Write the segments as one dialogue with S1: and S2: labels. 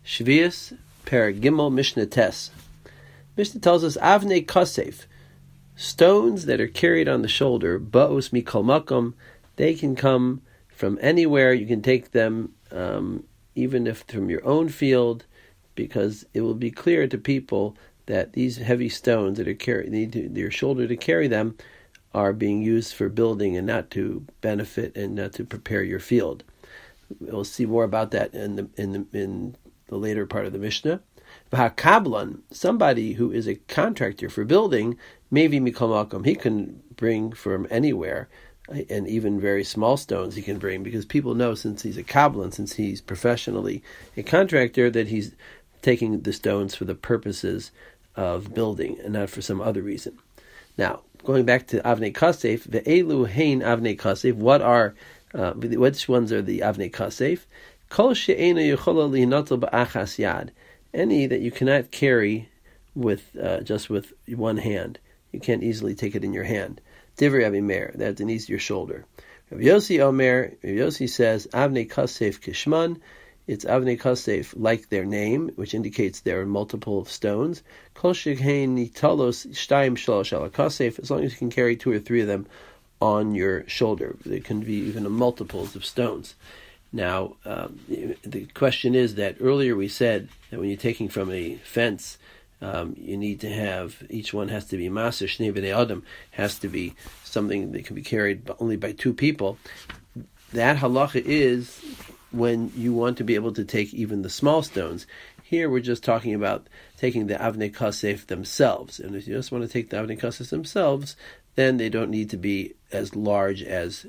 S1: Shvius Per Gimel Mishnah Tes. Mishnah tells us Avnei Kasef, stones that are carried on the shoulder, Ba'us Mikol Makom, they can come from anywhere. You can take them even if from your own field, because it will be clear to people that these heavy stones that are need your shoulder to carry them are being used for building and not to benefit and not to prepare your field. We'll see more about that in the later part of the Mishnah. V'hakablan, somebody who is a contractor for building, maybe mikol makom, he can bring from anywhere, and even very small stones he can bring, because people know, since he's a kablan, since he's professionally a contractor, that he's taking the stones for the purposes of building and not for some other reason. Now, going back to Avnei Kasef, ve'elu hein Avnei Kasef, which ones are the Avnei Kasef? Kol she'ena yechola lihinotol ba'achas yad, any that you cannot carry with just with one hand. You can't easily take it in your hand. Divrei Rabbi Meir, that's an easier shoulder. Rabbi Yossi Omer, Rabbi Yossi says, Avnei Kasef kishman, it's Avnei Kasef like their name, which indicates there are multiple stones. Kol she'hein nitalos shtayim shalosh ala kasef, as long as you can carry 2 or 3 of them on your shoulder. There can be even multiples of stones. Now, the question is that earlier we said that when you're taking from a fence, you need to have, each one has to be Maser Shnei B'nei Adam, has to be something that can be carried only by 2 people. That halacha is when you want to be able to take even the small stones. Here we're just talking about taking the Avnei Kasef themselves. And if you just want to take the Avnei Kasef themselves, then they don't need to be as large as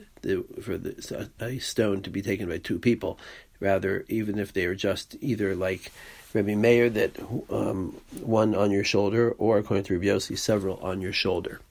S1: a stone to be taken by 2 people. Rather, even if they are just either like Rabbi Meir, that one on your shoulder, or according to Rabbi Yossi, several on your shoulder.